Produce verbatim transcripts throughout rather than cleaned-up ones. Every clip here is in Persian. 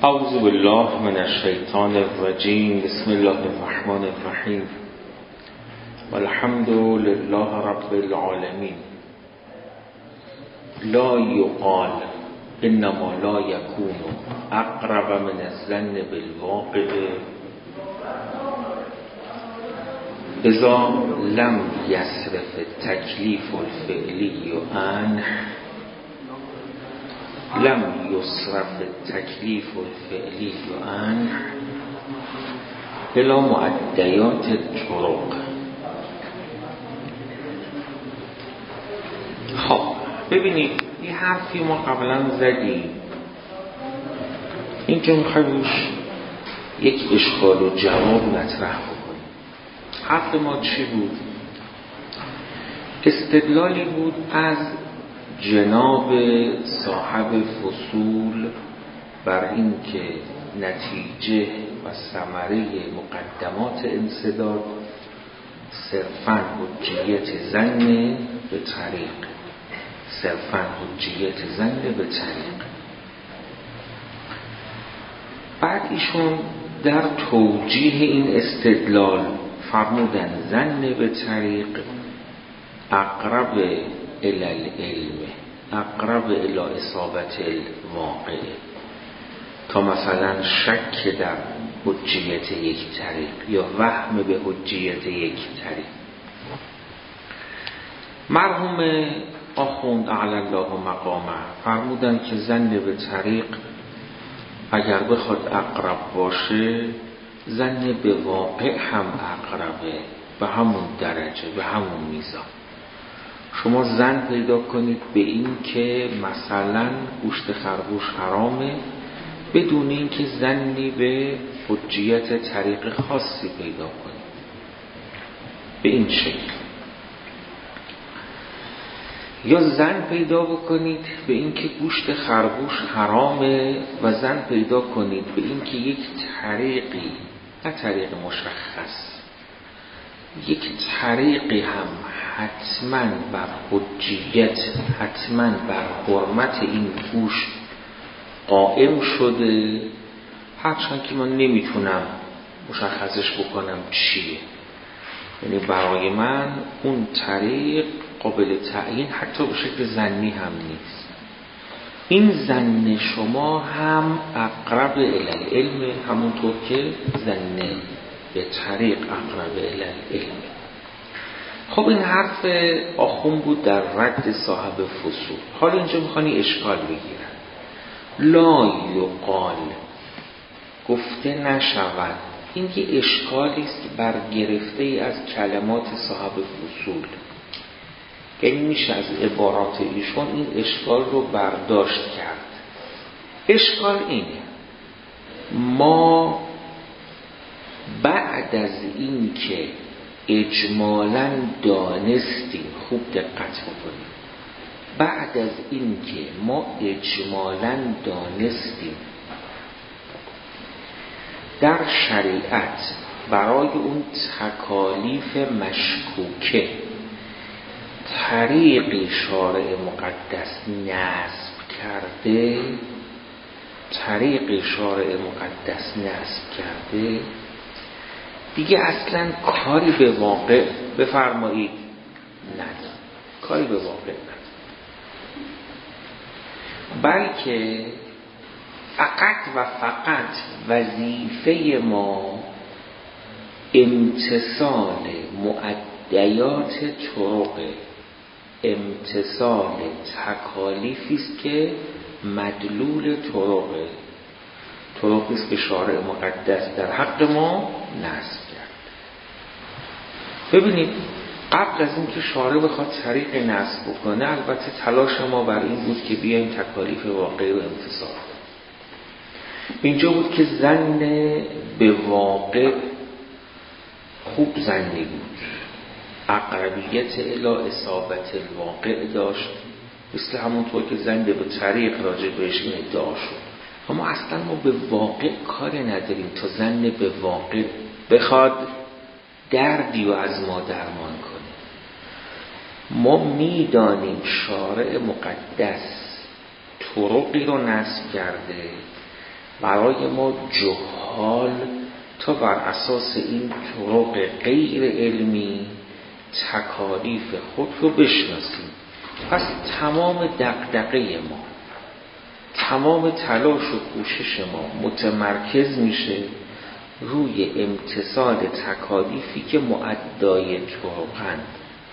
اعوذ بالله من الشیطان الرجیم. بسم الله الرحمن الرحیم. والحمد لله رب العالمین. لا یقال انما لا یکون اقرب من الظن بالواقع اذا لم یصرف التکلیف الفعلی عنه لم یصرف التکلیف الفعلی عنه الى معدیات الطرق. خب ببینید یه حرفی ما قبلا زدیم، این که میخوایم یک اشکال و جواب مطرح بکنیم. حرف ما چی بود؟ استدلالی بود از جناب صاحب فصول بر این که نتیجه و ثمره مقدمات انسداد صرفاً حجیت ظن به طریق صرفاً حجیت ظن به طریق. بعد ایشون در توجیه این استدلال فرمودن ظن به طریق اقرب الی العلم، اقرب الی اصابت الواقع، تا مثلا شک در حجیت یک طریق یا وهم به حجیت یک طریق. مرحوم آخوند اعلی الله مقامه فرمودن که ظن به طریق اگر بخواد اقرب باشه، ظن به واقع هم اقربه، به همون درجه، به همون میزان. شما ظن پیدا کنید به این که مثلا گوشت خرگوش حرامه بدون این که ظنی به حجیت طریق خاصی پیدا کنید، به این شکل. یا ظن پیدا بکنید به این که گوشت خرگوش حرامه و ظن پیدا کنید به این که یک طریقی، نه طریق مشخص، یک طریقی هم حتما بر حجیت، حتما بر حرمت این گوشت قائم شده، هرچند که من نمیتونم مشخصش بکنم چیه. یعنی برای من اون طریق قابل تعیین حتی به شکل ظنی هم نیست. این ظن شما هم اقرب الی العلم، همونطور که ظن به طریق اقرب الی العلم. خب این حرف آخون بود در رد صاحب فصول. حالا اینجا میخوانی اشکال بگیرن. لا یقال، گفته نشود. این که اشکالی است برگرفته ای از کلمات صاحب فصول، یعنی میشه از عبارات ایشون این اشکال رو برداشت کرد. اشکال اینه: ما بعد از این که اجمالاً دانستیم، خوب دقت بکنیم، بعد از این که ما اجمالاً دانستیم در شریعت برای اون تکالیف مشکوکه طریقی شارع مقدس نصب کرده، طریقی شارع مقدس نصب کرده، دیگه اصلا کاری به واقع بفرمایید نداره، کاری به واقع نداره، بلکه فقط و فقط وظیفه ما امتثال معدیات طرق، امتثال تکالیفی است که مدلول طرقه، طرقی است که شارع مقدس در حق ما نصب کرد. ببینید قبل از اینکه شارع بخواد طریق نصب بکنه، البته تلاش ما بر این بود که بیایم تکالیف واقعی رو امتثال کنیم. اینجا بود که ظن به واقع خوب ظنی بود، اقربیت الی اصابت الواقع داشت، مثل همونطور که ظن به طریق راجع بهش این ادعا شد. اما اصلا ما به واقع کاری نداریم تا ظن به واقع بخواد دردی و از ما درمان کنه. ما میدانیم شارع مقدس طرقی رو نصب کرده برای ما جهال تا بر اساس این طرق غیر علمی تکالیف خود رو بشناسیم. پس تمام دغدغه ما، تمام تلاش و کوشش ما متمرکز میشه روی امتثال تکالیفی که مؤدای طرقند،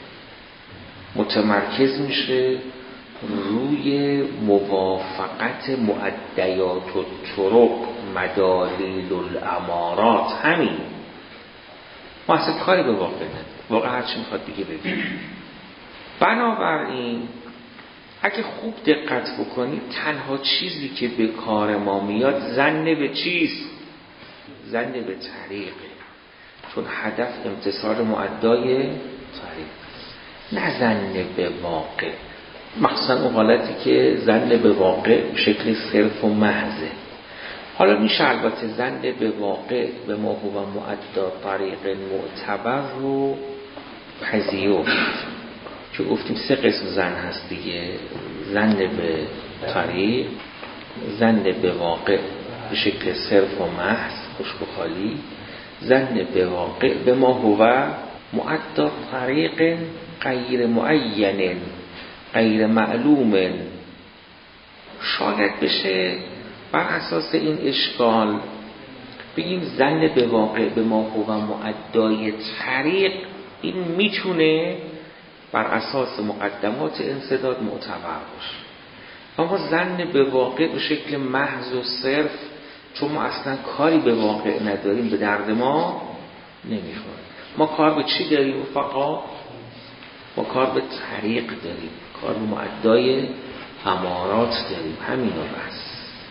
متمرکز میشه روی موافقت مؤدیات و طرق مدالیل الامارات. همین ما اصلا کاری به واقع نداریم، واقع هرچی میخواد بگه بگه. بنابراین اگه خوب دقت بکنید تنها چیزی که به کار ما میاد ظن به چیست؟ ظن به طریقه، چون هدف امتثال مؤدای طریق، نه ظن به واقع. مخصوصا اون حالتی که ظن به واقع به شکل صرف و محضه. حالا میشه البته ظن به واقع به ما هو مؤدا طریق معتبر رو پذیرفت، که گفتیم سه قسم ظن هست دیگه: ظن به طریق، ظن به واقع به شکل صرف و محض خشک و خالی، ظن به واقع به ما هو مؤدا طریق غیر معین غیر معلوم. شاید بشه بر اساس این اشکال بگیم ظن به واقع به ما هو مؤدای طریق این میتونه بر اساس مقدمات انسداد معتبر باشه، اما ظن به واقع به شکل محض و صرف، چون ما اصلا کاری به واقع نداریم، به درد ما نمیخوره. ما کار به چی داریم رفقا؟ ما کار به طریق داریم، کار به مؤدای امارات داریم. همینو بس.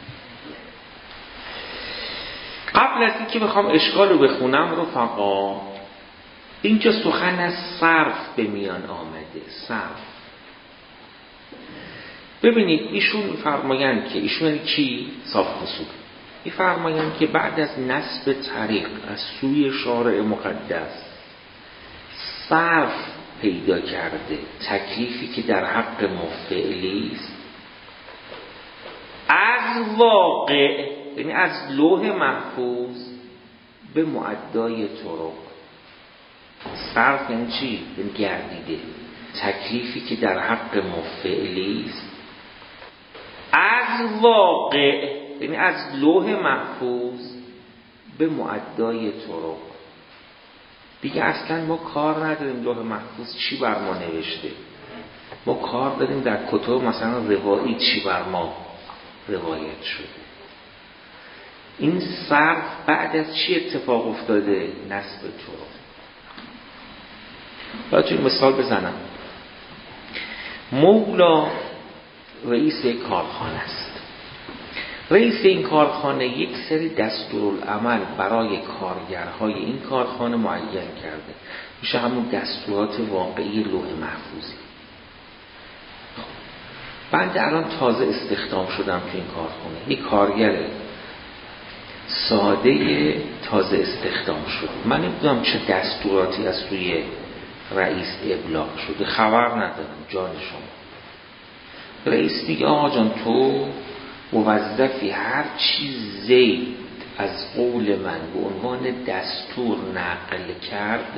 قبل از اینکه بخوام اشکال رو بخونم رفقا، اینجا سخن از صرف به میان آمده. صرف، ببینید ایشون فرمایند که ایشون کی؟ صاحب اصول میفرمایند که بعد از نصب طریق از سوی شارع مقدس صرف پیدا کرده، تکلیفی که در حق مفعلی است، از واقع یعنی از لوح محفوظ به مؤدای طرق. صرف یعنی چی؟ یعنی گردیده، تکلیفی که در حق مفعلی است، از واقع یعنی از لوح محفوظ به مؤدای طرق. دیگه اصلا ما کار نداریم لوح محفوظ چی بر ما نوشته، ما کار داریم در کتب مثلا روایی چی بر ما روایت شده. این صرف بعد از چی اتفاق افتاده؟ نصب طرق. باید مثال بزنم. مولا رئیس کارخانه است. رئیس این کارخانه یک سری دستورالعمل برای کارگرهای این کارخانه معین کرده، میشه همون دستورات واقعی لوح محفوظی. بعد الان تازه استخدام شدم تو این کارخانه، یک کارگر ساده تازه استخدام شد، من نمیدونم چه دستوراتی از توی رئیس ابلاغ شده، خبر ندارم جان شما. رئیس میگه آقا جان تو موظفی هر چیز زید از قول من به عنوان دستور نقل کرد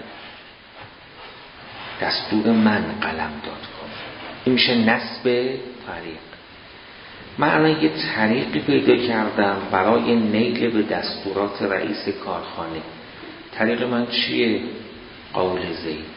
دستور من قلم داد کن. این میشه نصب طریق. من الان یه طریقی پیدا کردم برای نیل به دستورات رئیس کارخانه. طریق من چیه؟ قول زید.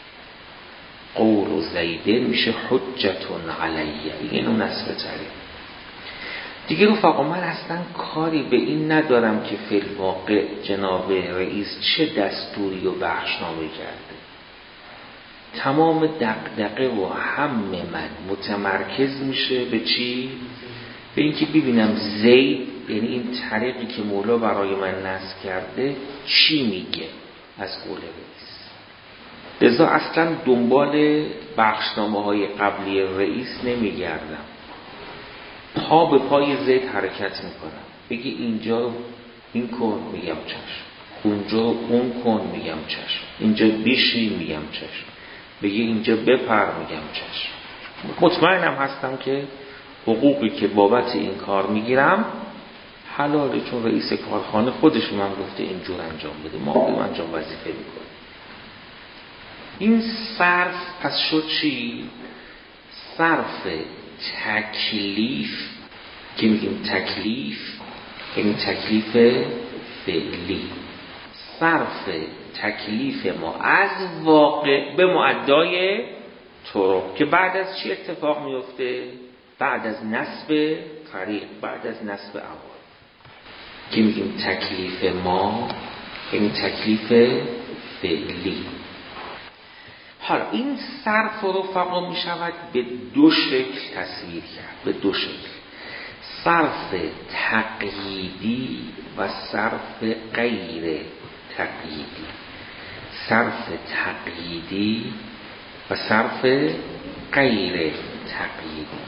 قول زیده میشه حجتون علیه. اینو نصب طریق. دیگه رفقا من اصلا کاری به این ندارم که فی الواقع جناب رئیس چه دستوری و بخشنامه کرده. تمام دغدغه و هم من متمرکز میشه به چی؟ به اینکه ببینم زید یعنی این طریقی که مولا برای من نصب کرده چی میگه از قول رئیس. لذا اصلا دنبال بخشنامه های قبلی رئیس نمیگردم، پا به پای زید حرکت میکنم. بگی اینجا این کن میگم چشم، اونجا اون کن میگم چشم، اینجا بیشی میگم چشم، بگی اینجا بپر میگم چشم. مطمئنم هستم که حقوقی که بابت این کار میگیرم حلاله، چون رئیس کارخانه خودش من گفته اینجور انجام بده، ما بریم انجام وظیفه میکنیم. این صرف پس شد چی؟ صرف تکلیف که میگیم تکلیف یعنی تکلیف فعلی، صرف تکلیف ما از واقع به مؤدای طرق که بعد از چی اتفاق میفته؟ بعد از نصب طریق، بعد از نصب اول که میگیم تکلیف ما یعنی تکلیف فعلی. حالا این صرف و رفقا می شود به دو شکل تصویر کرد، به دو شکل: صرف تقییدی و صرف غیر تقییدی. صرف تقییدی و صرف غیر تقییدی.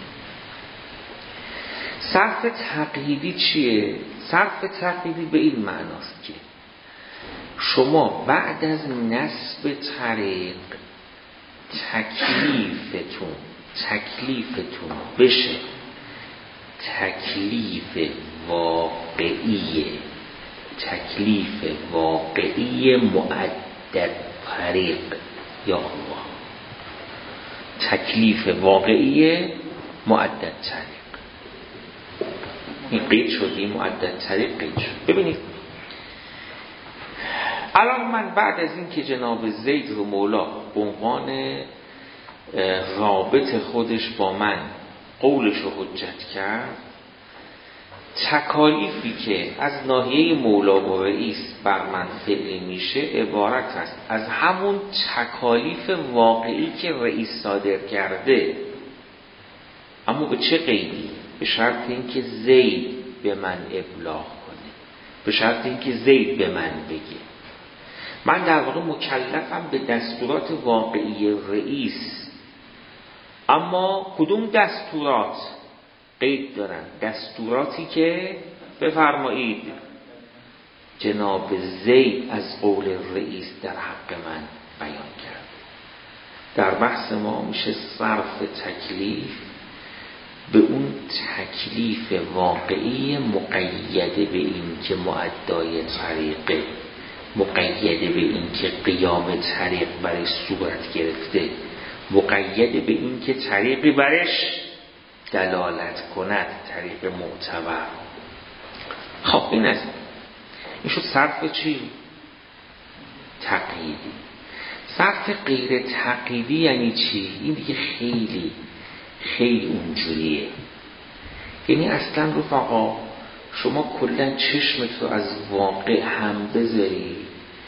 صرف تقییدی چیه؟ صرف تقییدی به این معناست که شما بعد از نصب طریق تکلیفتون تکلیفتون بشه تکلیف واقعی تکلیف واقعی معدد طریق، یا الله، تکلیف واقعی معدد طریق. این قید شد، این معدد طریق قید شد. ببینید الان من بعد از این که جناب زید رو مولا به عنوان رابط خودش با من قولش رو حجت کرد، تکالیفی که از ناحیه مولا و رئیس بر من فعلی میشه عبارت است از همون تکالیف واقعی که رئیس صادر کرده، اما به چه قیدی؟ به شرط اینکه زید به من ابلاغ کنه، به شرط اینکه زید به من بگه. من در واقع مکلفم به دستورات واقعی رئیس، اما کدوم دستورات قید دارن؟ دستوراتی که بفرمایید جناب زید از قول رئیس در حق من بیان کرد. در بحث ما میشه صرف تکلیف به اون تکلیف واقعی مقیده به این که مؤدای طریقه، مقیده به این که قیام طریق برش صورت گرفته، مقیده به این که طریقی برش دلالت کند، طریق معتبر. خب این است. این شد صرف چی؟ تقییدی. صرف غیر تقییدی یعنی چی؟ این دیگه خیلی خیلی اونجوریه. یعنی اصلا رفقا شما کلا چشمت رو از واقع هم بذاری،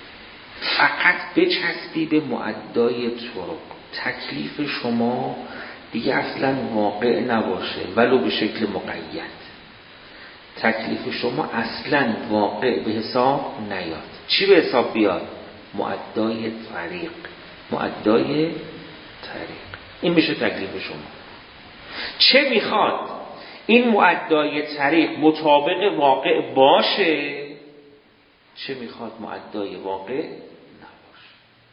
فقط بچسبی به مؤدای طرق، تکلیف شما دیگه اصلا واقع نباشه ولو به شکل مقید، تکلیف شما اصلا واقع به حساب نیاد. چی به حساب بیاد؟ مؤدای طریق، مؤدای طریق. این میشه تکلیف شما. چه میخواد؟ این مؤدای طریق مطابق واقع باشه، چه میخواد مؤدای واقع نباشه.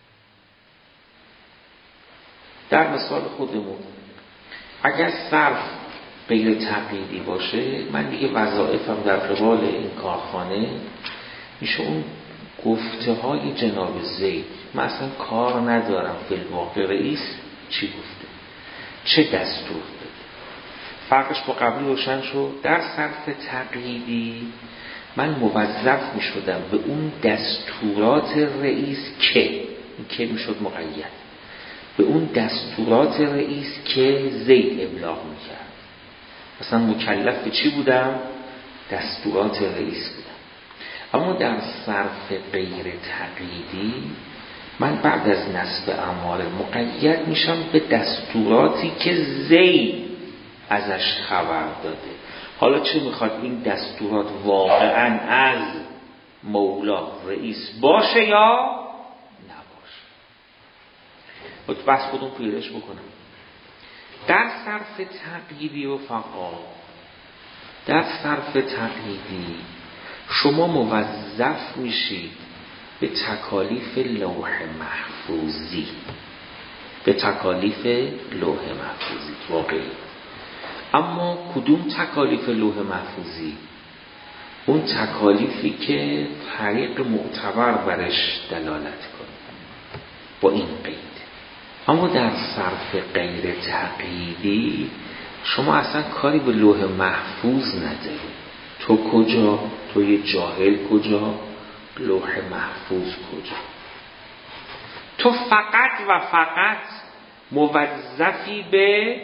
در مثال خودمون اگر صرف غیر تقییدی باشه، من دیگه وظایفم در قبال این کارخانه میشه اون گفته های جناب زید. من اصلا کار ندارم فی الواقع رئیس چی گفته، چه دستور داده. فرقش با قبلی روشن شد. در صرف تقییدی من موظف می شدم به اون دستورات رئیس که این که می شد مقید، به اون دستورات رئیس که زید ابلاغ می کرد. مثلا مکلف به چی بودم؟ دستورات رئیس بودم. اما در صرف غیر تقییدی من بعد از نصب اعمال مقید میشم به دستوراتی که زید ازش خبر داده. حالا چه میخواد این دستورات واقعا از مولا رئیس باشه یا نباشه؟ باید بس خودم پیرش بکنم. در صرف تقییدی و فقا، در صرف تقییدی شما موظف میشید به تکالیف لوح محفوظی، به تکالیف لوح محفوظی واقعی. اما کدوم تکالیف لوح محفوظی؟ اون تکالیفی که طریق معتبر برش دلالت کنه با این قید. اما در صرف غیر تقییدی شما اصلا کاری به لوح محفوظ نداری. تو کجا؟ تو یه جاهل کجا؟ لوح محفوظ کجا؟ تو فقط و فقط موظفی به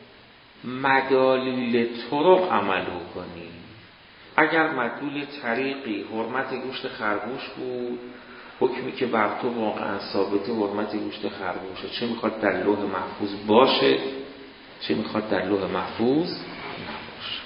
مدالیل طرق عمل کنی. اگر مدلول طریقی حرمت گوشت خرگوش بود، حکمی که بر تو واقعا ثابته حرمت گوشت خرگوشه، چه میخواد در لوح محفوظ باشه چه میخواد در لوح محفوظ نباشه.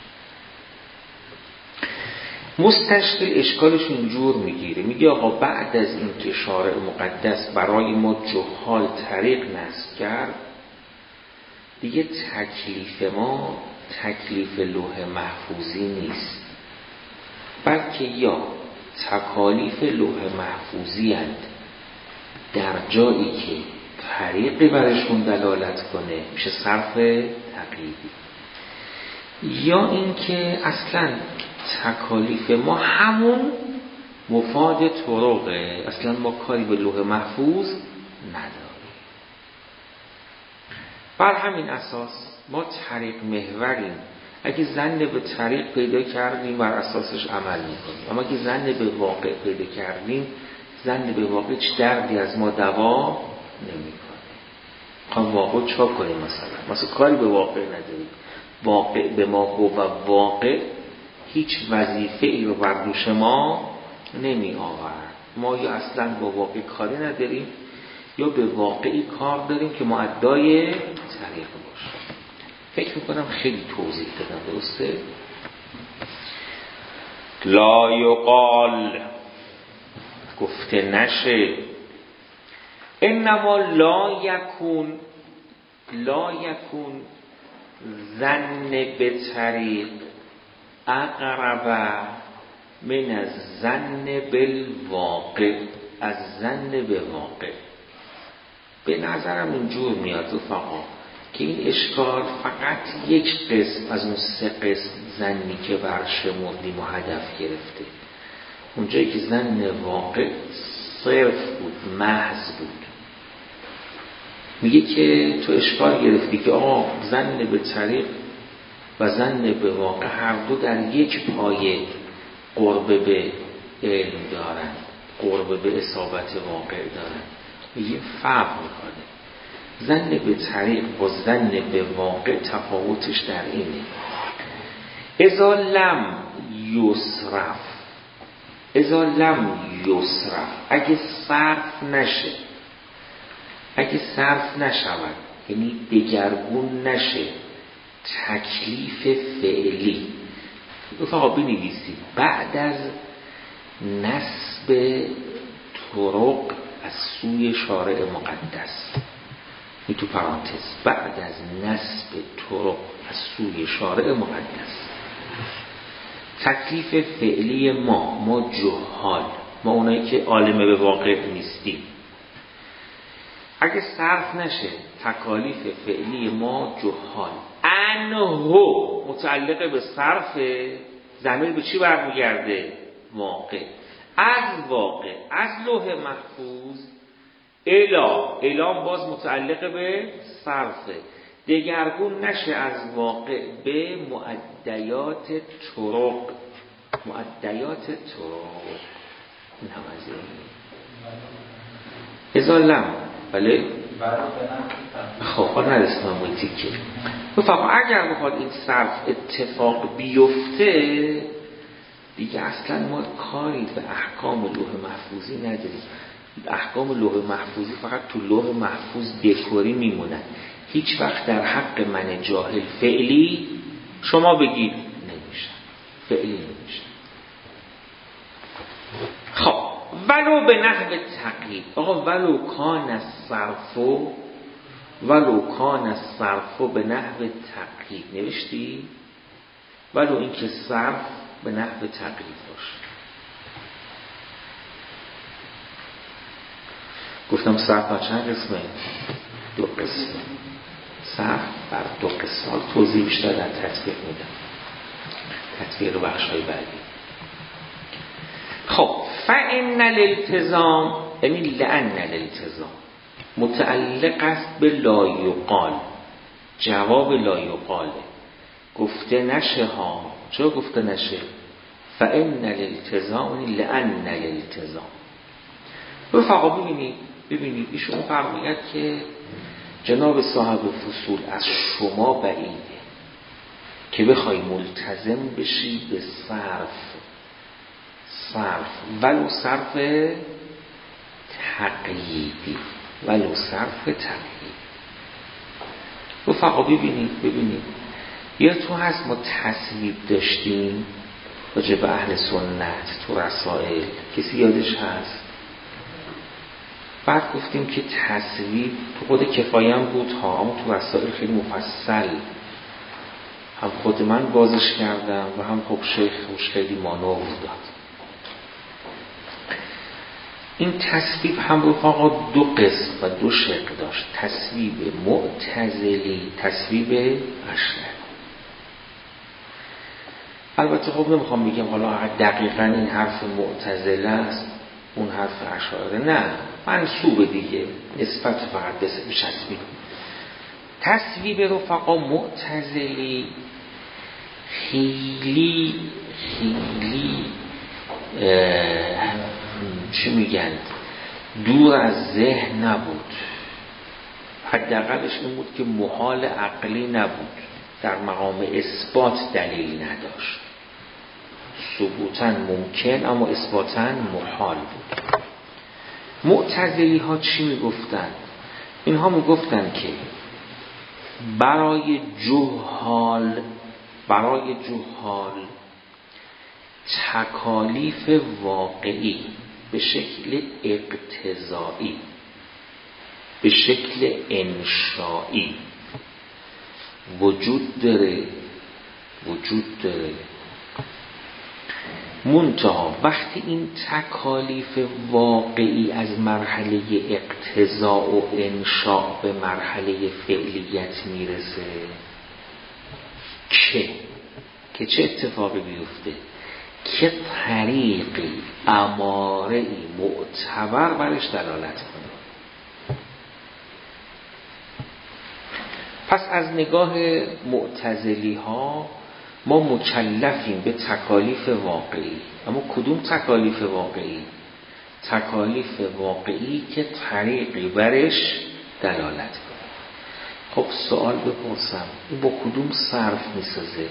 مستشکل اشکالش اینجور میگیره، میگه آقا بعد از این که شارع مقدس برای ما جهال طریق نصب کرد، دیگه تکلیف ما تکلیف لوح محفوظی نیست، بلکه یا تکالیف لوح محفوظی هست در جایی که طریقی برشون دلالت کنه میشه صرف تقییدی، یا اینکه اصلا تکالیف ما همون مفاد طرقه، اصلا ما کاری به لوح محفوظ نداریم. بر همین اساس ما طریق محوریم. اگه ظن به طریق پیدا کردیم بر اساسش عمل میکنیم، اما اگه ظن به واقع پیدا کردیم ظن به واقع چه دردی از ما دوا نمیکنه. خواهم واقع چا کنیم؟ مثلا مثلا کاری به واقع نداریم، واقع به ما هو و واقع هیچ وظیفه ای رو بر دوش ما نمی آورد. ما یا اصلا با واقع کاری نداریم یا به واقعی کار داریم که مؤدای طریق باشه. فکر میکنم خیلی توضیح دادم، درسته؟ لا یقال، گفته نشه، انما لا یکون لا یکون ظن به طریق اقرب من از ظن بالواقع، از ظن به واقع. به نظرم اینجور میاد رفقا که این اشکال فقط یک قسم از اون سه قسم ظنی که برشمردیم و هدف گرفته. اونجایی که ظن واقع صرف بود، محض بود، میگه که تو اشکال گرفتی که آقا ظن به طریق و ظن به واقع هر دو در یک پایه قرب به علم دارن، قرب به اصابت واقع دارن. میگه فرق میکنه. ظن به طریق با ظن به واقع تفاوتش در اینه اذا لم یصرف اذا لم یصرف اگه صرف نشه، اگه صرف نشود، یعنی دگرگون نشه تکلیف فعلی. رفقا بنویسید بعد از نسب طرق از سوی شارع مقدس، این تو پرانتز، بعد از نسب طرق از سوی شارع مقدس، تکلیف فعلی ما ما جهال، ما اونایی که عالم به واقع نیستیم، اگه صرف نشه تکالیف فعلی ما جهال انهو متعلق به صرف، ضمیر به چی برمیگرده؟ واقع. از واقع، از لوح محفوظ الا، الا باز متعلق به صرفه، دگرگون نشه از واقع به مؤدیات طرق. مؤدیات طرق نمازه اذا لم، بله خب خب نرسیم باید تیکه فقط اگر بخواد این صرف اتفاق بیفته دیگه اصلا ما کاری به احکام لوح محفوظی نداریم. احکام لوح محفوظی فقط تو لوح محفوظ دکوری میمونن، هیچ وقت در حق من جاهل فعلی شما بگید نمیشن، فعلی نمیشن. خب ولو به نحو تقیید، آقا ولو کان الصرفو ولو کان الصرفو به نحو تقیید نوشتی؟ ولو اینکه صرف به نحو تقیید باشه. گفتم صرف بر چند قسمه؟ دو قسمه. صرف بر دو قسمه. توضیح بیشتر در تطبیق میدم، تطبیق بخش های بعدی. فإن الالتزام یعنی لأن الالتزام متعلق است به لا یقال، جواب لا یقاله، گفته نشه ها. چرا گفته نشه؟ فإن الالتزام لأن الالتزام. رفقا ببینید ببینید ایشون فرماید که جناب صاحب فصول از شما بعیده که بخوای ملتزم بشی به صرف صرف ولو صرف تقییدی ولو صرف تقییدی. رفقا ببینید ببینید یا تو هست ما تصویب داشتیم راجع به اهل سنت تو رسائل، کسی یادش هست؟ بعد گفتیم که تصویب تو خود کفایه هم بود ها، اما تو رسائل خیلی مفصل هم خود من بازش کردم و هم خب شیخ خوش خیلی مانور داد. این تصویب هم رفاقا دو قسم و دو شق داشت، تصویب معتزلی، تصویب اشعری. البته خب نمیخوام بگم حالا دقیقاً این حرف معتزله است اون حرف اشاعره، نه منسوب دیگه، نسبت فقط به تصویب. تصویب رفقا معتزلی خیلی خیلی چی میگن دور از ذهن نبود، حداقلش این بود که محال عقلی نبود، در مقام اثبات دلیل نداشت، ثبوتاً ممکن اما اثباتاً محال بود. معتزلی ها چی میگفتن؟ اینها میگفتن که برای جهال برای جهال تکالیف واقعی به شکل اقتضایی، به شکل انشایی وجود داره وجود داره منتها وقتی این تکالیف واقعی از مرحله اقتضا و انشاء به مرحله فعلیت میرسه که که چه اتفاقی بیفته؟ که طریقی اماره‌ای معتبر برش دلالت کنه. پس از نگاه معتزلی ها ما مکلفیم به تکالیف واقعی، اما کدوم تکالیف واقعی؟ تکالیف واقعی که طریقی برش دلالت کنه. خب سوال بپرسم این با کدوم صرف میسازه؟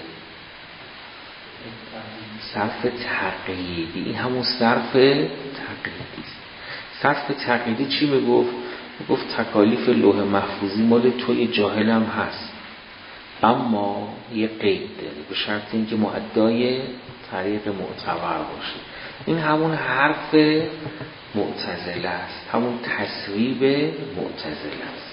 صرف تقییدی. این همون صرف تقییدی است. صرف تقییدی چی میگفت؟ میگفت تکالیف لوح محفوظی مال توی جاهلم هست، اما یه قید داره، به شرط اینکه مؤدای طریق معتبر باشه. این همون حرف معتزله است، همون تصویب معتزله است.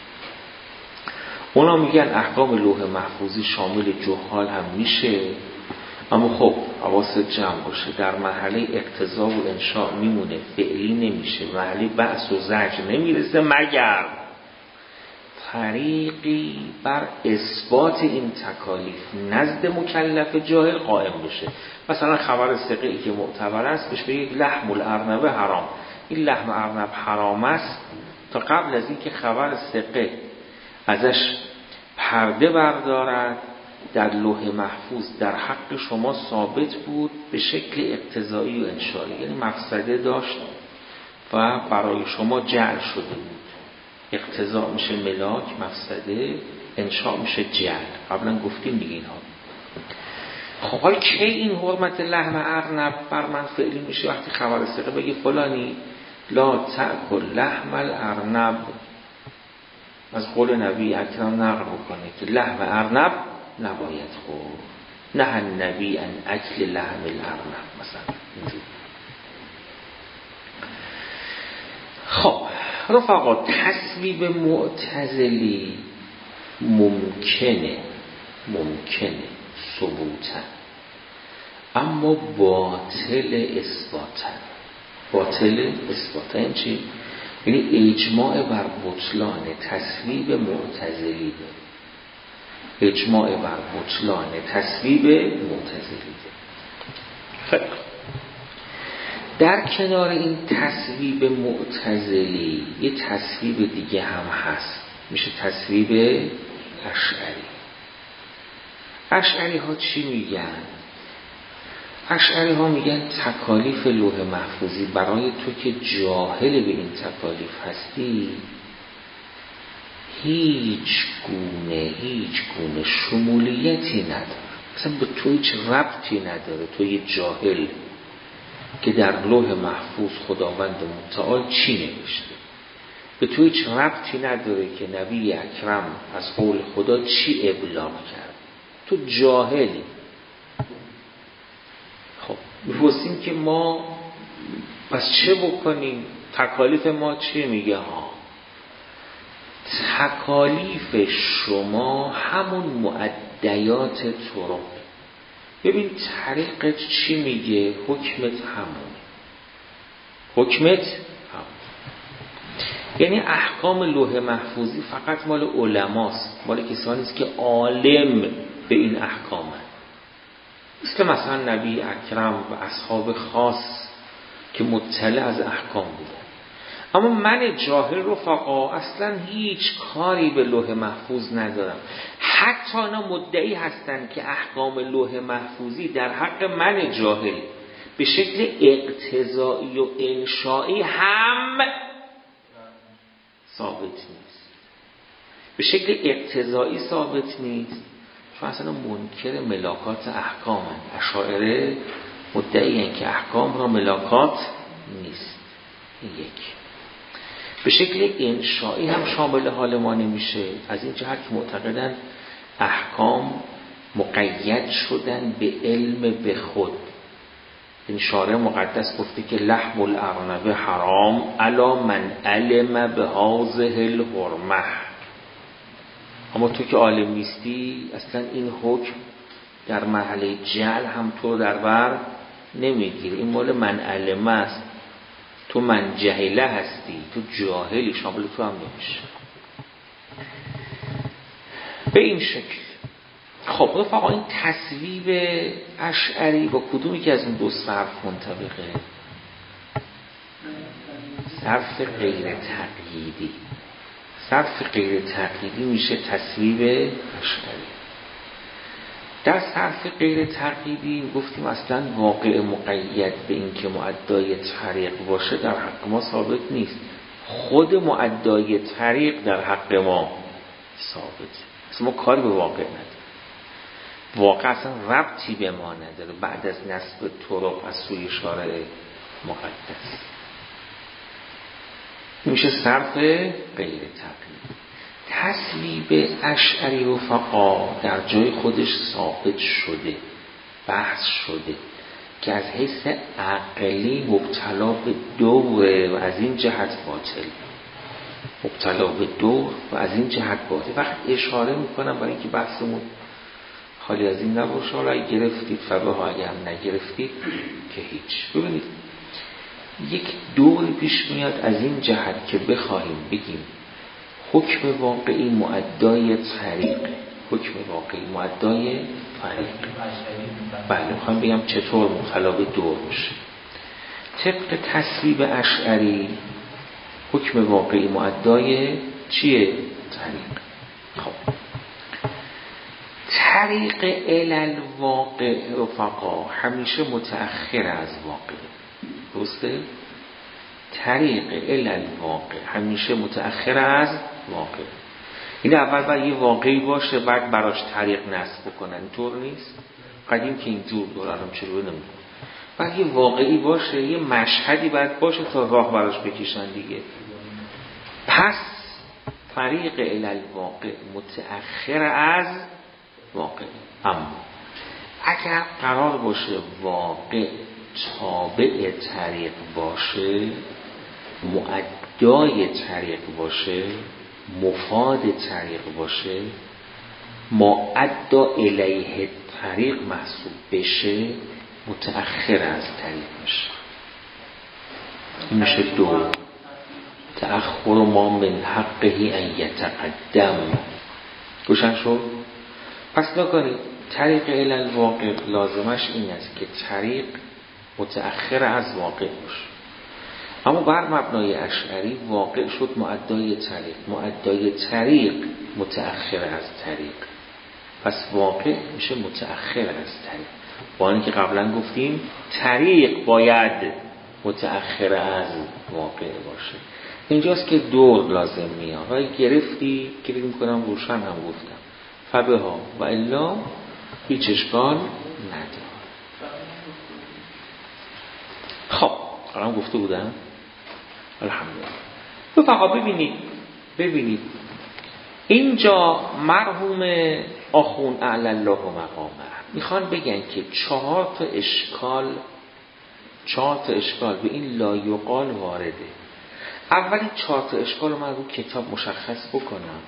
اونا میگن احکام لوح محفوظی شامل جهال هم میشه، اما خب حواست جمع باشه، در مرحله اقتضا و انشاء میمونه، فعلی نمیشه، مرحله بحث و زجر نمیرسه مگر طریقی بر اثبات این تکالیف نزد مکلف جاهل قائم بشه. مثلا خبر ثقه‌ای که معتبر است بهش بگید لحم الارنب حرام، این لحم ارنب حرام است تا قبل از اینکه خبر ثقه ازش پرده بردارد در لوح محفوظ در حق شما ثابت بود به شکل اقتضایی و انشایی، یعنی مفسده داشت و برای شما جعل شده بود. اقتضا میشه ملاک، مفسده، انشاء میشه جعل. قبلا گفتیم دیگه اینها. خب حال کی این حرمت لحم ارنب بر من فعلی میشه؟ وقتی خبر ثقه بگی فلانی لا تأکل لحم الارنب، از قول نبی اکرم نقل بکنه که لحم ارنب نباید خورد، نه النبی ان اکل لحم الارنب مثلا اینجور. خب رفقا تصویب معتزلی ممکنه ممکنه ثبوتا، اما باطل اثباتا. باطل اثباتا این چی؟ یعنی اجماع بر بطلان تصویب معتزلی ده. اجماع بر بطلان تصویب معتزلی ده. خیلی در کنار این تصویب معتزلی یه تصویب دیگه هم هست، میشه تصویب اشعری. اشعری ها چی میگن؟ اشعری ها میگن تکالیف لوح محفوظی برای تو که جاهل به این تکالیف هستی هیچ گونه هیچ گونه شمولیتی نداره، اصلا به تو هیچ ربطی نداره. تو یه جاهل که در لوح محفوظ خداوند متعال چی نوشته، به تو هیچ ربطی نداره که نبی اکرم از قول خدا چی ابلاغ کرد. تو جاهلی. خب می‌پرسیم که ما پس چه بکنیم؟ تکالیف ما چی میگه ها؟ تکالیف شما همون معدیات طرق. ببین طریقت چی میگه؟ حکمت همون. حکمت همون. یعنی احکام لوح محفوظی فقط مال علماست، مال کسانی است که عالم به این احکامه، مثل مثلا نبی اکرم و اصحاب خاص که مطلع از احکام بودن. اما من جاهل رفقا اصلا هیچ کاری به لوح محفوظ ندارم. حتی اینا مدعی هستند که احکام لوح محفوظی در حق من جاهل به شکل اقتضایی و انشایی هم ثابت نیست. به شکل اقتضایی ثابت نیست، چون اصلا منکر ملاکات احکام هستند. اشاعره مدعی هستند که احکام را ملاکات نیست. این یک. به شکل انشایی هم شامل حال ما نمیشه، از این جهت که معتقدن احکام مقید شدن به علم به خود. این شارع مقدس گفته که لحم الارنب حرام الا من علم به هذه الحرمه. اما تو که عالم نیستی اصلا این حکم در مرحله جهل هم تو در بر نمیگیره. این مال من علمه است، تو من جهله هستی، تو جاهلی، شامل تو هم نمیشه. به این شکل. خب رفقا این تصویب اشعری با کدومی که از این دو صرف منطبقه؟ صرف غیر تقییدی. صرف غیر تقییدی میشه تصویب اشعری. در صرف غیر تقییدی گفتیم اصلا واقع مقید به این که معدای طریق باشه در حق ما ثابت نیست. خود معدای طریق در حق ما ثابت. اصلا ما کاری به واقع نداره. واقع اصلا ربطی به ما نداره بعد از نسب طرق از سوی شارع مقدس. میشه صرف غیر تقییدی. تصویب اشعری رفقا در جای خودش ثابت شده، بحث شده که از حیث عقلی مبتلا به دوره و از این جهت باطل. مبتلا به دور و از این جهت باطل. وقت اشاره میکنم برای اینکه بحثمون خالی از این نباشه. حالا اگه گرفتید فبه ها، اگه هم نگرفتید که هیچ. ببینید یک دوری پیش میاد از این جهت که بخواهیم بگیم حکم واقعی معدای طریق، حکم واقعی معدای طریق. بله میخوام بگم چطور مبتلا به دور باشه. طبق تصویب اشعری حکم واقعی معدای چیه؟ طریق. خب طریق علل واقع رفقا همیشه متأخر از واقع. درسته؟ طریق علل واقع همیشه متأخر از واقع. این اول باید یه واقعی باشه بعد براش طریق نصب بکنن. اینطور نیست؟ قدیم که اینجور دارم چرا نمیدونم. باید یه واقعی باشه، یه مشهدی باید باشه تا راه براش بکشن دیگه. پس طریق علل واقع متأخر از واقع. اما اگر قرار باشه واقع تابع طریق باشه، معدای طریق باشه، مفاد طریق باشه، معدا الیه طریق محسوب بشه، متأخر از طریق میشه. میشه دو تأخر ما من حقه ان یتقدم. روشن شد؟ پس نکنید طریق علل واقع لازمش این است که طریق متأخر از واقع باشه. اما بر مبنای اشعری واقع شد مؤدای طریق، مؤدای طریق متأخر از طریق، پس واقع میشه متأخر از طریق. با اینکه قبلا گفتیم طریق باید متأخر از واقع باشه. اینجاست که دور لازم میاد. ولی گرفتی که فکر می‌کنم روشن هم گفتم فبه ها و الا هیچ اشکال نداره. خب قرارم گفته بودم الحمدلله. تو فقط ببینید ببینید اینجا مرحوم آخون اعلی الله مقامه میخوان بگن که چهار تا اشکال چهار تا اشکال به این لا یقال وارده. اولی چهار تا اشکال رو من رو کتاب مشخص بکنم،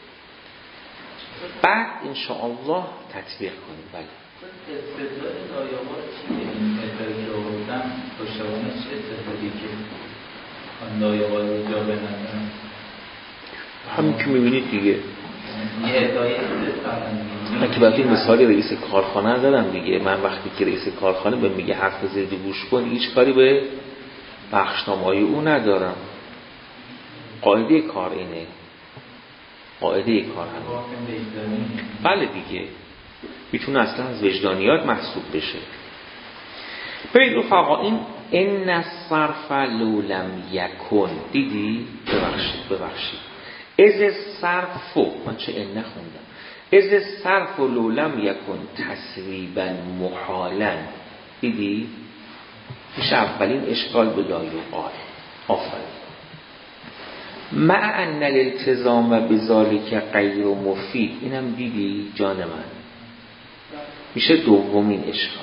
بعد انشاءالله تطبیق کنیم. بله استدلال لا یقال چیه؟ این ادعایی که آوردم پشتوانه چه استدلالی که آن لا یقال رو جا بندازن؟ همین که میبینید دیگه. یه ادعایی استدلال من که وقتی مثالی رئیس کارخانه زدم دیگه. من وقتی که رئیس کارخانه به میگه حرف بزنید و گوش کن، هیچ کاری به بخشنامه‌های او ندارم. قاعده کار اینه، قاعده کار همین. بله دیگه، میتونه اصلا از وجدانیات محسوب بشه. ببینید رفقا، این ان الصرف لو لم یکن، دیدی؟ ببخشید ببخشید از الصرف، من چه ان نخوندم، از الصرف لو لم یکن تصویبا محالا، دیدی؟ میشه اولین اشکال به لا یقال. آفرین. مع ان الالتزام بذالک غیر مفید، اینم دیدی جان من؟ میشه دومین اشکال.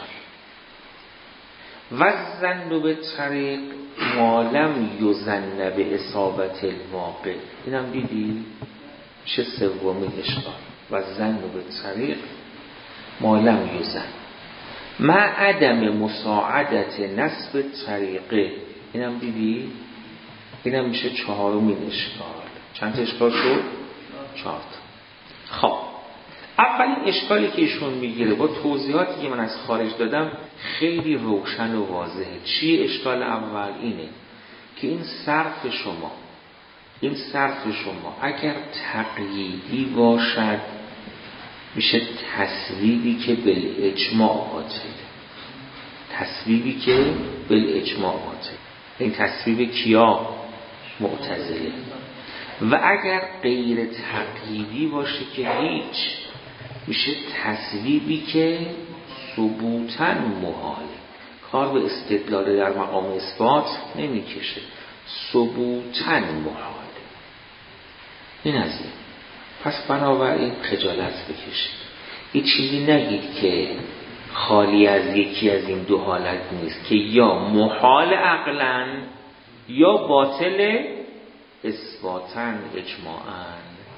و ظن به طریق ما لم یظن به اصابت الواقع، اینم دیدی؟ میشه سومین اشکال. و ظن به طریق ما لم یظن مع عدم مساعدت نسب طریقه، اینم دیدی؟ اینم میشه چهارمین اشکال. چند تا اشکال شد؟ چهار تا. خب اولین اشکالی که ایشون میگیره با توضیحاتی که من از خارج دادم خیلی روشن و واضحه. چی اشکال اول؟ اینه که این صرف شما این صرف شما اگر تقییدی باشد میشه تصویبی که بالاجماع باطله. تصویبی که بالاجماع باطله. این تصویب کیا؟ معتزله. و اگر غیر تقییدی باشه که هیچ، میشه تصویبی که ثبوتاً محاله. کار به استدلال در مقام اثبات نمیکشه، ثبوتاً محاله. این از این. پس بنابراین خجالت بکشید، این چیزی نگید که خالی از یکی از این دو حالت نیست که یا محال عقلاً یا باطل اثباتاً اجماعاً.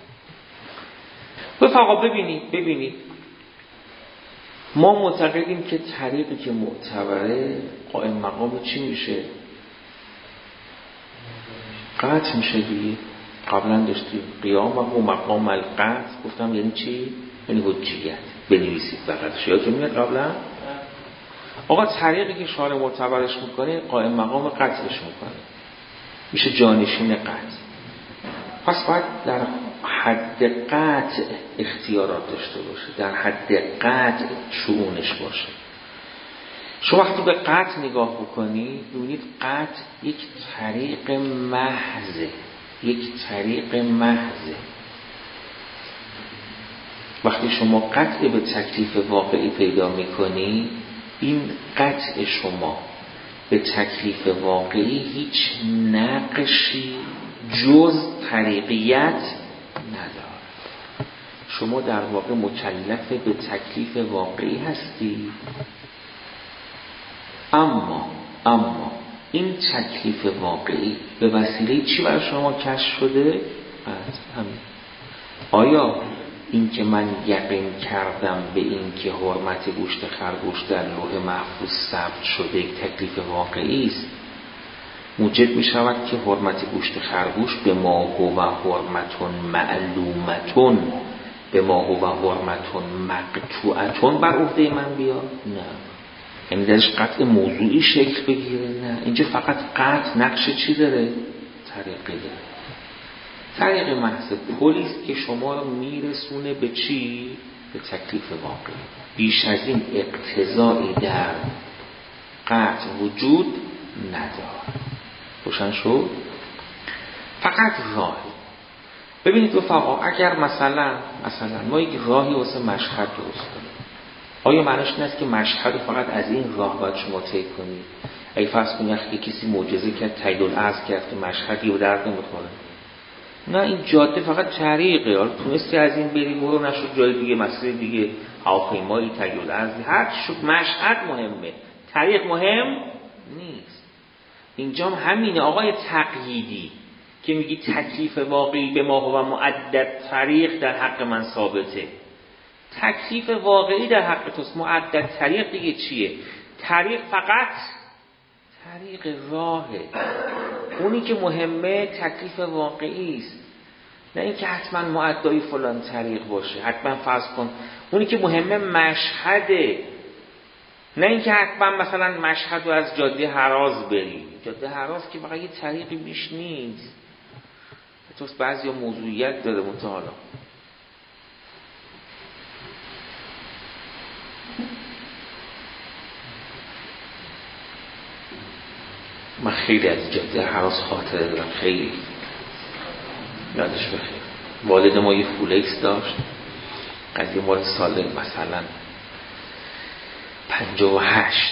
رفقا ببینید ببینید ما معتقدیم که طریقی که معتبره قائم مقام چی میشه؟ قطع میشه دیگه. قبلا داشتیم قیام و مقام القطع، گفتم یعنی چی؟ یعنی حجیت. بنویسید فقط، یادتون میاد قبلا؟ آقا طریقی که شارع معتبرش میکنه قائم مقام قطعش میکنه، میشه جانشین قطع. پس باید در حد قطع اختیارات داشته باشه، در حد قطع شؤونش باشه. شما وقتی به قطع نگاه بکنی ببینید قطع یک طریق محضه، یک طریق محضه. وقتی شما قطع به تکلیف واقعی پیدا میکنی، این قطع شما به تکلیف واقعی هیچ نقشی جز طریقیت نداره. شما در واقع مکلف به تکلیف واقعی هستی، اما اما این تکلیف واقعی به وسیله چی برای شما کشف شده؟ همین. آیا این که من یقین کردم به این که حرمت گوشت خرگوش در لوح محفوظ ثبت شده یک تکلیف واقعی است، موجب می شود که حرمت گوشت خرگوش به ما هو حرمتون معلومتون، به ما هو حرمتون مقطوعتون بر عهده من بیاد؟ نه. یعنی درش قطع موضوعی شکل بگیره. نه، اینجا فقط قطع نقش چی داره؟ طریقی داره. طریق محض پلیست که شما رو میرسونه به چی؟ به تکلیف واقعی. بیش از این اقتضایی در قطع وجود نداره. روشن شد؟ فقط راهی. ببینید رفقا، اگر مثلا مثلا ما یک راهی واسه مشهد درست کنیم، آیا معنیش این است که مشهد رو فقط از این راه باید شما طی کنید؟ اگه فرض کنید که کسی معجزه کرد تایید العرض کرد که مشهدی رو درد نمیخوره، نه، این جاده فقط طریقه، حالا تونستی از این بری برو، نشد جای دیگه مسیر دیگه هواپیمایی تایید العرض هر چی شد، مشهد مهمه، طریق مهم نیست. اینجا هم همینه آقای تقییدی که میگی تکلیف واقعی به ما و معدد طریق در حق من ثابته. تکلیف واقعی در حق توست، معدد طریق دیگه چیه؟ طریق فقط طریق راهه، اونی که مهمه تکلیف واقعی است، نه اینکه حتما معدای فلان طریق باشه. حتما فرض کن اونی که مهمه مشهده، نه اینکه حتما مثلا مشهد رو از جاده هراز بری. جاده هراز که فقط یه طریقی بیش نیست، توست بعضی موضوعیت داره متعالی. من خیلی از جاده هراز خاطره دارم، خیلی یادش بخیر. والد ما یه فولکس داشت، قضیه مال سال مثلا پنجاه و هشت.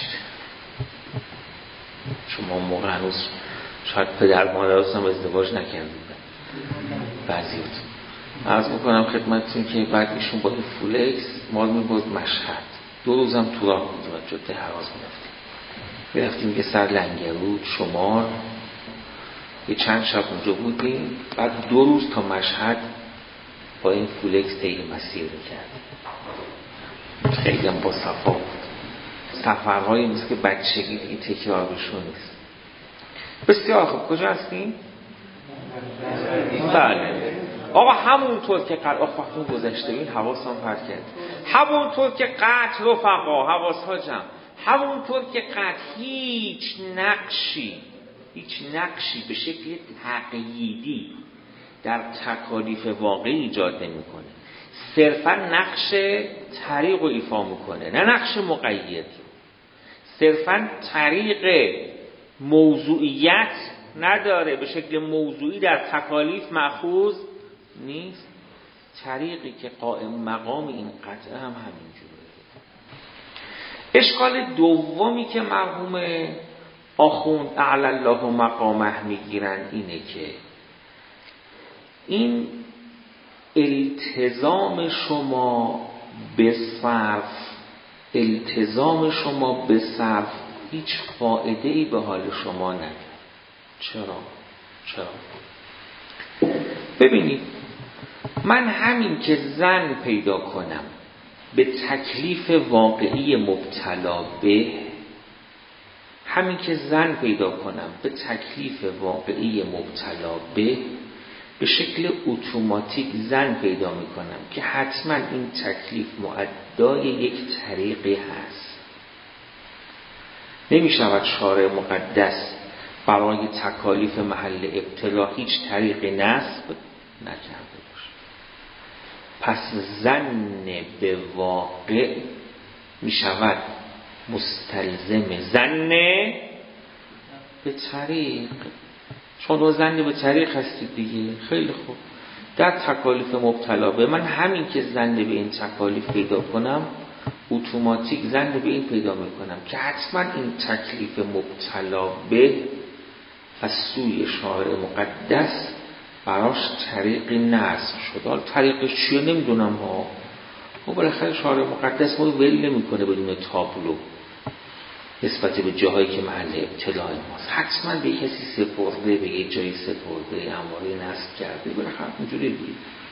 شما موقع هنوز شاید پدر مادرستم ازدواج نکردید بعضیاتون. عرض میکنم خدمتتون که بعد ایشون با این فولکس ما رو میبرد مشهد، دو روزم تو راه بودیم و جاده هراز میرفتیم میرفتیم یه سر لنگرود شمال، یه چند شب اونجا بودیم، بعد دو روز تا مشهد با این فولکس طی مسیر میکردیم. خیلی هم با صفا بود. سفرهای مثل که بچگی دیگه تکرار بشون نیست. بسیار خوب. کجا هستیم؟ بله آقا، همونطور که قطع آخواتون گذشته این حواسم پرد کرد، همونطور که قطع رفقا حواس ها جمع، همونطور که قطع هیچ نقشی هیچ نقشی به شکل تقییدی در تکالیف واقعی ایجاد نمی کنه، صرفا نقش طریق رو ایفا میکنه، نه نقش مقید. صرفا طریق موضوعیت نداره، به شکل موضوعی در تکالیف مأخوذ نیست. طریقی که قائم مقام این قطعه هم همینجوره. اشکال دومی که مرحوم آخوند اعلی الله مقامه میگیرن اینه که این التزام شما به صرف التزام شما به صرف هیچ فایده‌ای به حال شما نداره. چرا؟ چرا؟ ببینید، من همین که ظن پیدا کنم به تکلیف واقعی مبتلا به، همین که ظن پیدا کنم به تکلیف واقعی مبتلا به، به شکل اتوماتیک ظن پیدا میکنم که حتما این تکلیف مؤدای یک طریقی هست. نمیشود شارع مقدس برای تکالیف محل ابتلا هیچ طریقی نصب نکرده باشه. پس ظن به واقع میشود مستلزم ظن به طریق. شما دو ظن به طریق هستید دیگه. خیلی خوب، در تکالیف مبتلا به، من همین که ظن به این تکالیف پیدا کنم اتوماتیک ظن به این پیدا میکنم که حتما این تکلیف مبتلا به از سوی شارع مقدس براش طریقی نصب شده. حالا طریقش چیه نمیدونم ها، خب بالاخره شارع مقدس ما رو ول نمیکنه بدون تابلو نسبت به جاهایی که محل ابتلای ماست. حتما به کسی سپرده، به یه جایی سپرده، اماره نصب کرده، بالاخره اونجوری دیگه.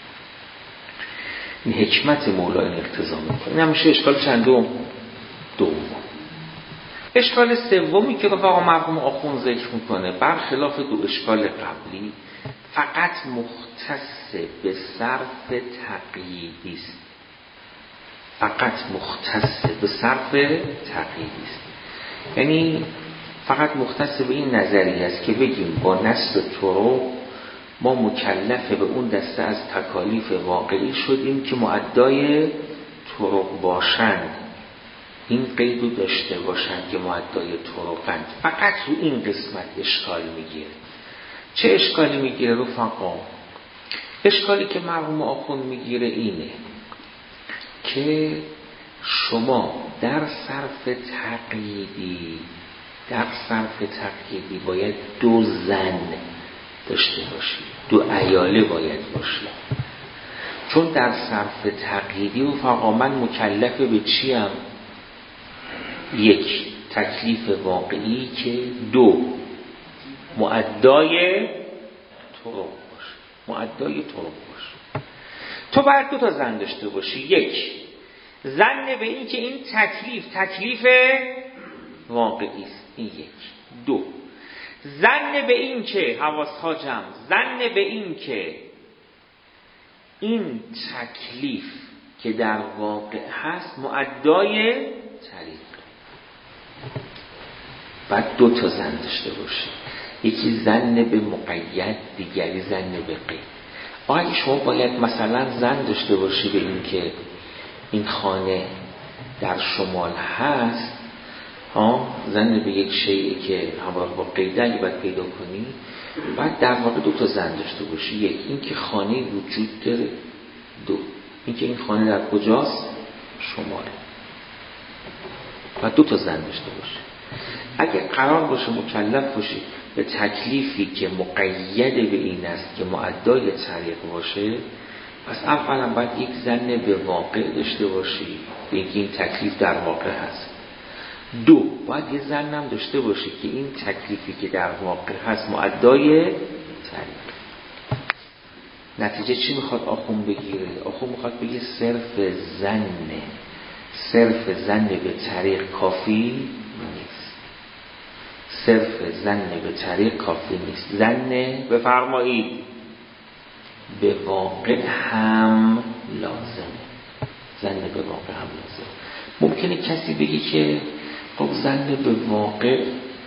این حکمت مولا این اقتضا میکنه. این همیشه اشکال چندم؟ دوم. اشکال سومی که رفقا مرحوم آخوند ذکر میکنه برخلاف دو اشکال قبلی فقط مختص به صرف تقییدی است. فقط مختص به صرف تقییدی است. یعنی فقط مختص به این نظریه است که بگیم با نصب طرق ما مکلف به اون دسته از تکالیف واقعی شدیم که مؤدای طرق باشند، این قید رو داشته باشند که مؤدای طرقند. فقط رو این قسمت اشکال میگیره. چه اشکالی میگیره رفقا؟ اشکالی که مرحوم آخوند میگیره اینه که شما در صرف تقییدی در صرف تقییدی باید دو زن داشته باشید، دو عیاله باید باشید. چون در صرف تقییدی رفقا من مکلف به چیم؟ یک، تکلیف واقعی که دو، مؤدای طرق باشه. مؤدای طرق باشه. تو باید دو تا زن داشته باشی. یک، زن به این که این تکلیف تکلیف واقعی است، این یک. دو، زن به این که حواسها جمع، زن به این که این تکلیف که در واقع هست مؤدای طریق. بعد دو تا زن داشته باشی، یکی زن به مقید، دیگری زن به قید. آیا شما باید مثلا زن داشته باشی به این که این خانه در شمال هست، ها، زن به یک شیئی که همراه با قیده اگه باید پیدا کنی، بعد در واقع دو تا زن داشته باشی. یک، این که خانه وجود داره. دو، این که این خانه در کجاست؟ شماله. بعد دو تا زن داشته باشی. اگه قرار باشه مکلف باشی به تکلیفی که مقید به این است که مؤدای طریق باشه، پس اولا باید یک زن به واقع داشته باشی به اینکه این تکلیف در واقع هست. دو، باید یه زن هم داشته باشی که این تکلیفی که در واقع هست مؤدای طریق. نتیجه چی میخواد آخوند بگیره؟ آخوند میخواد بگه صرف زن صرف زن به طریق کافی نیست. صرف زن به طریق کافی نیست. زن بفرمایید به واقع هم لازمه. زن به واقع هم لازمه. ممکنه کسی بگی که خب زن به واقع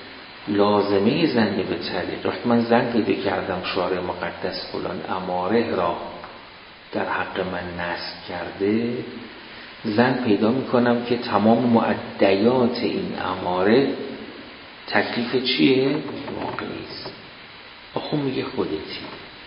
لازمه زن به طریق، وقتی من زن پیدا کردم شارع مقدس فلان اماره را در حق من نصب کرده، زن پیدا میکنم که تمام مؤدیات این اماره تکلیف چیه؟ واقعی است. آخو میگه خودتی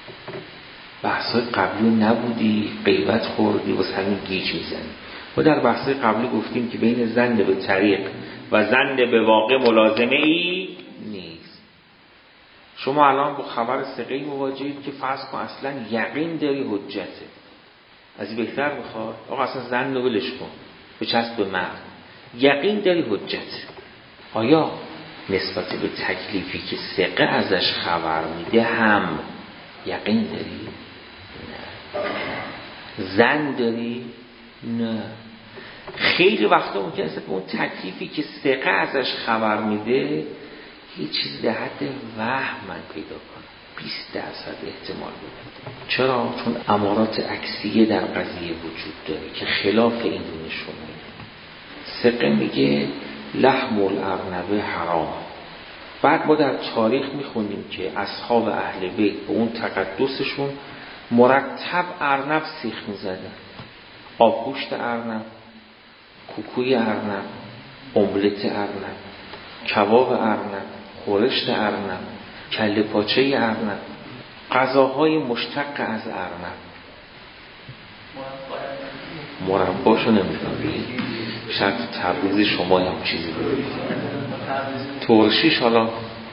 بحثای قبلی نبودی، غیبت خوردی و همین گیج میزنی. ما در بحثای قبلی گفتیم که بین زن به طریق و زن به واقع ملازمه ای نیست. شما الان با خبر ثقه‌ای مواجهید که فرض کن اصلا یقین داری حجته، از این بهتر بخواد آقا اصلا زن رو ولش کن بچسب به مرد، یقین داری حجت. آیا نسبت به تکلیفی که ثقه ازش خبر میده هم یقین داری؟ نه. زن داری؟ نه. خیلی وقتا ممکنه نسبت به اون تکلیفی که ثقه ازش خبر میده یه چیز در حد وهم من پیدا کنم، بیست درصد احتمال بده. چرا؟ چون امارات عکسیه در قضیه وجود داره که خلاف این رو نشون میده. ثقه میگه لحم الارنبه حرام. بعد ما در تاریخ میخونیم که اصحاب اهل بیت به اون تقدسشون مرتب ارنب سیخ میزدن. آبگوشت ارنب، کوکوی ارنب، املت ارنب، کباب ارنب، خورشت ارنب، کله پاچه ارنب، غذاهای مشتق از ارنب. مرباشو نمیدونم، شاید تبریز شما هم چیزی بود، ترشیش حالا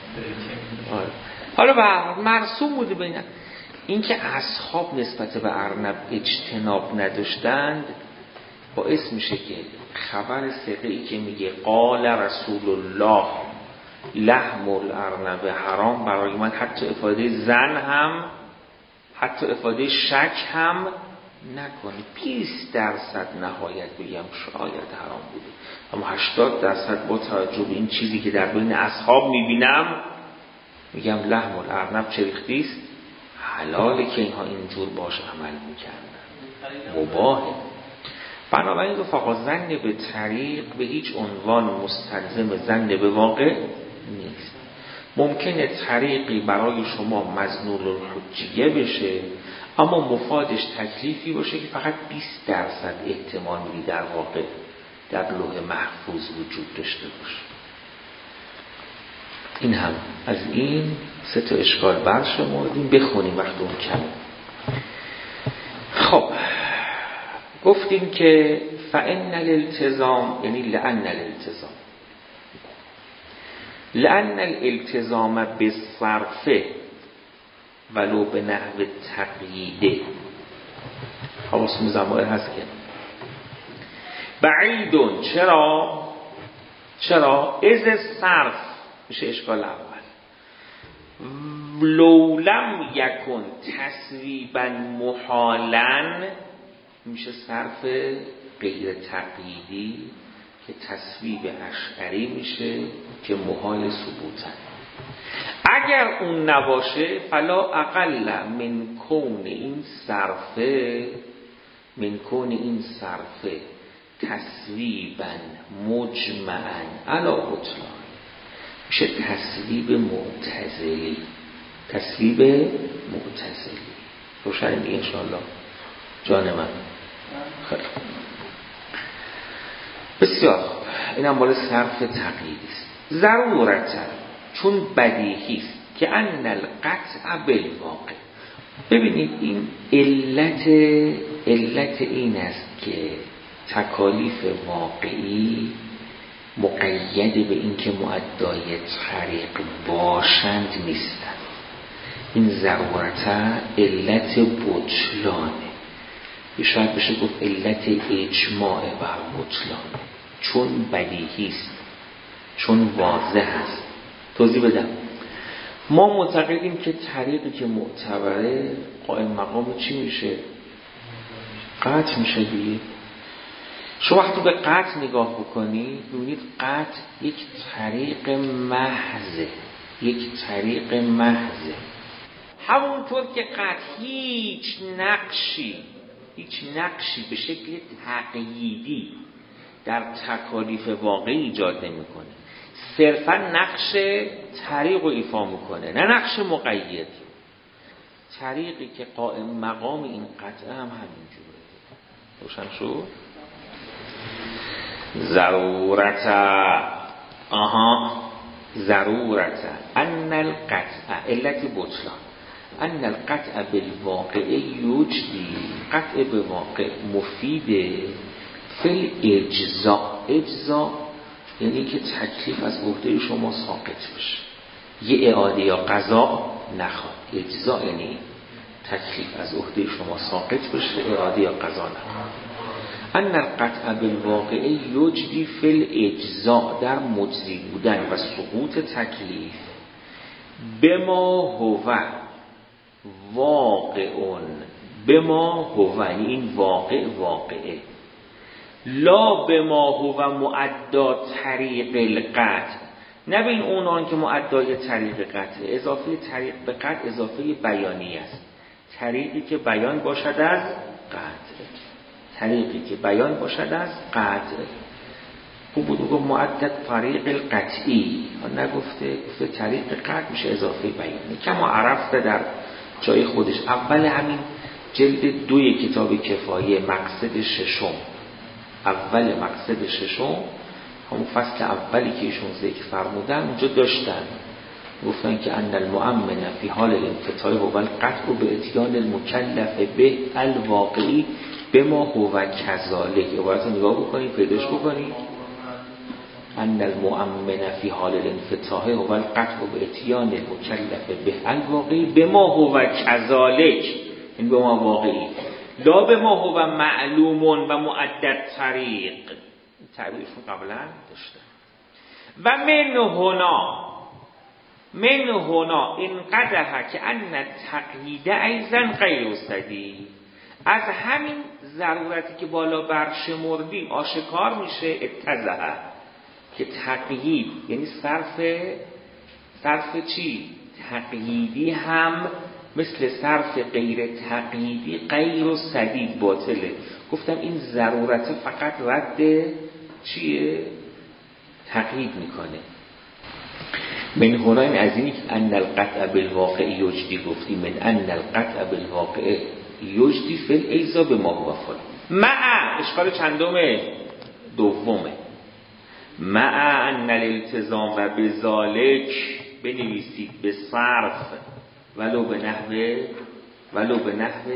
حالا به مرسوم بوده بین این که اصحاب نسبت به ارنب اجتناب نداشتند باعث میشه که خبر ثقه‌ای که میگه قال رسول الله لحم الارنب حرام برای من حتی افاده زن هم حتی افاده شک هم نکنی. بیست درصد نهایت بگم شاید حرام بوده، اما هشتاد درصد با توجه به این چیزی که در بین اصحاب میبینم میگم لحم الارنب چه ریختیست، حلاله که اینها اینجور باش عمل میکردن، مباهه. بنابراین رفقا ظن به طریق به هیچ عنوان مستلزم ظن به واقع نیست. ممکنه طریقی برای شما مظنون الحجیه بشه اما مفادش تکلیفی باشه که فقط بیست درصد احتمال میدی در واقع در لوح محفوظ وجود داشته باشه. این هم از این سه تا اشکال برشمردیم. بخونیم وقت اون کم. خب گفتیم که فإن الالتزام یعنی لأن الالتزام لأن الالتزام بالصرف ولو به نحو تقییده، حواسم زمائر هست که بعیدون. چرا؟ چرا؟ از صرف میشه اشکال اول. لولم یکن تصویبا محالا میشه صرف غیر تقییدی که تصویب اشعری میشه که محال ثبوتن. اگر اون نباشه فلا اقل من کون این صرفه من کون این صرفه تصویبا مجمعا علا بطلان میشه تصویب معتزلی. تصویب معتزلی روشن دیگه انشاءالله جان من. خیلی بسیار این هم مال صرف تقییدی است. ضرورتا چون بدیهی است که ان القطع بالواقع. ببینید این علت علت این است که تکالیف واقعی مقید به این که مؤدای طریق باشند نیستند. این ضرورتا علت بطلانه، شاید بشه گفت علت اجماع بر بطلانه، چون بدیهی است، چون واضح است. توضیح بدم. ما معتقدیم که طریقی که معتبره قائم مقام چی میشه؟ قطع میشه دیگه. شما وقتی به قطع نگاه بکنید ببینید قطع یک طریق محضه، یک طریق محضه. همونطور که قطع هیچ نقشی هیچ نقشی به شکل تقییدی در تکالیف واقعی ایجاد نمیکنه، صرفا نقش طریق رو ایفا میکنه نه نقش مقید. طریقی که قائم مقام این قطعه هم همینجوره. روشن شد؟ ضرورتا آها ضرورتا ان القطع علت بطلان ان القطع بالواقع یوجدی. قطع به واقع مفیده فل اجزا. اجزا یعنی که تکلیف از عهده شما ساقط بشه، یه اعاده یا قضا نخواد. اجزا یعنی تکلیف از عهده شما ساقط بشه، اعاده یا قضا نخواد. ان القطع بالواقع یوجدی فل اجزا در مجزی بودن و سقوط تکلیف بما هو واقعون. بما هو این واقع واقعه لا بما هو مؤدا طریق القطع. نه به این عنوان که مؤدای طریق قطع. اضافه طریق به قطع اضافه بیانی است. طریقی که بیان باشد از قطع، طریقی که بیان باشد از قطع. خوب بود بگم مؤدد طریق القطعی، نگفته گفته طریق قطع میشه اضافه بیانی. کما عرفته در جای خودش اول همین جلد دوی کتاب کفایه مقصد ششم، اول مقصد ششم همون فصل اولی که ایشون ذکر فرمودن اونجا داشتن گفتن که ان المؤمن فی حال الانفتاح هو القطع به اتیان المکلف به الواقعی به ما هو کذالک. عبارت رو نگاه بکنید پیداش بکنید. ان المؤمن فی حال الانفتاح هو القطع به اتیان المکلف به الواقعی به ما هو کذالک، این به ما واقعی، لا به ما هو معلوم و مؤدد طریق. تعبیرشون قبلا داشتن. و من هنا من هنا این قدح که ان تقیید ایضا غیر صدی. از همین ضرورتی که بالا برشمردیم آشکار میشه اتضح که تقیید یعنی صرف صرف چی؟ تقییدی هم مثل صرف غیر تقییدی غیر و سدید باطله. گفتم این ضرورت فقط رد چیه؟ تقیید میکنه. من هنا این از اینی که ان القطع بالواقع یجدی گفتیم، من ان القطع بالواقع یجدی فی الایذا بما هو فلان. مع اشکال چندمه؟ دومه. مع ان الالتزام و بذالک بنویسید به صرف ولو به نحو ولو به نحو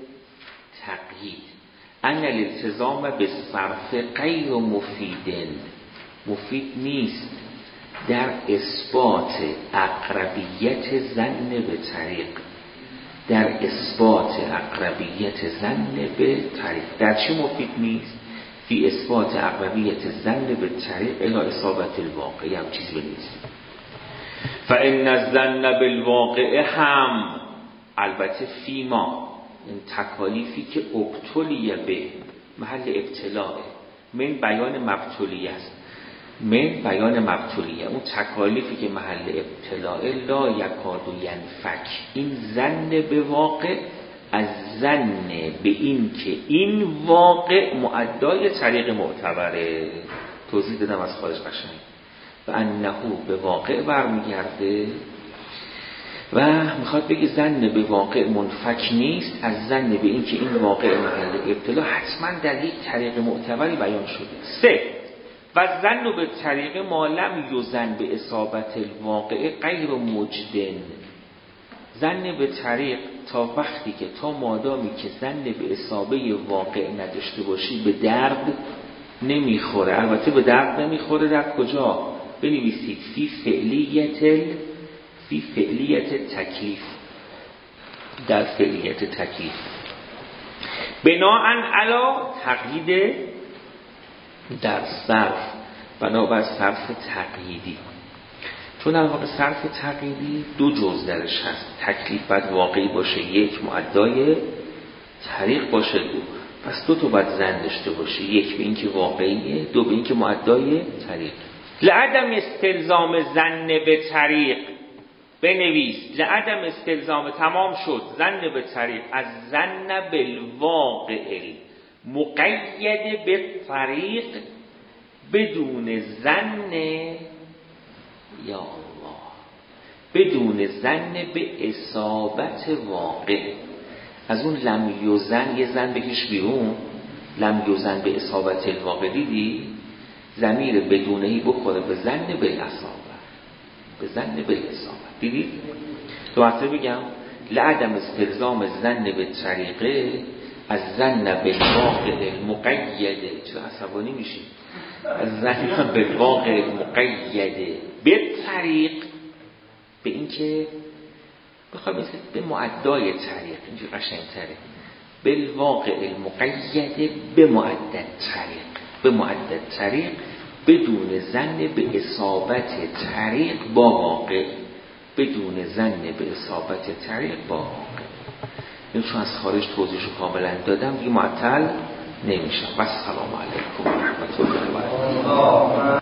تقیید. ان الالتزام به صرف غیر مفیدن، مفید نیست در اثبات اقربیت ظن به طریق، در اثبات اقربیت ظن به طریق. در چی مفید نیست؟ فی اثبات اقربیت ظن به طریق الی اصابت الواقع. هم چیز بنویسید. فان الظن بالواقع هم البته فیما، این تکالیفی که ابتلیه به محل ابتلاء، من بیان مبتولیه است، من بیان مبتولیه، اون تکالیفی که محل ابتلاء لا یکاد ینفک. این ظن به واقع از ظن به این که این واقع معدای طریق معتبره. توضیح دادم از خارج قشنگ. و انه به واقع برمیگرده و میخواد بگه ظن به واقع منفک نیست از ظن به این که این واقع محل ابتلا حتما در یک طریق معتبری بیان شده. سه و ظن به طریق ما لم یظن به اصابت الواقع غیر مجدن. ظن به طریق تا وقتی که تا مادامی که ظن به اصابه واقع نداشته باشی به درد نمیخوره. البته به درد نمیخوره در کجا؟ بنویسید فی فعلیت فی فعلیت تکلیف، در فعلیت تکلیف بناءً علی تقیید در صرف، بنابر صرف تقییدی. چون در واقع صرف تقییدی دو جز درش هست. تکلیف باید واقعی باشه، یک معدای طریق باشه، دو پس دو تا باید ظن داشته باشه، یک به این که واقعیه، دو به این که معدای طریق. لعدم استلزام ظن به طریق بنویس، لعدم استلزام تمام شد ظن به طریق از ظن بالواقع مقید به طریق بدون ظن، یا الله، بدون ظن به اصابت واقع. از اون لم یظن یه ظن بکش بیرون، لم یظن به اصابت الواقع دیدی؟ ضمیر بدونهی بخوره به ظن بالاصابه، به ظن بالاصابه. دیدید؟ دو مرتبه بگم لعدم استلزام ظن به طریقه از ظن بالواقع مقیده. چرا عصبانی میشی؟ از ظن بالواقع مقیده به طریق، به این که بخواه مثل به معدای طریق، اینجور قشنگتره، بالواقع المقیده به معدد طریق، به معدد طریق بدون ظن به اصابت طریق با واقع، بدون ظن به اصابت طریق با واقع. این چون از خارج توضیحشو کاملا دادم دیگه معطل نمیشم. و السلام علیکم و رحمت الله و برکاته.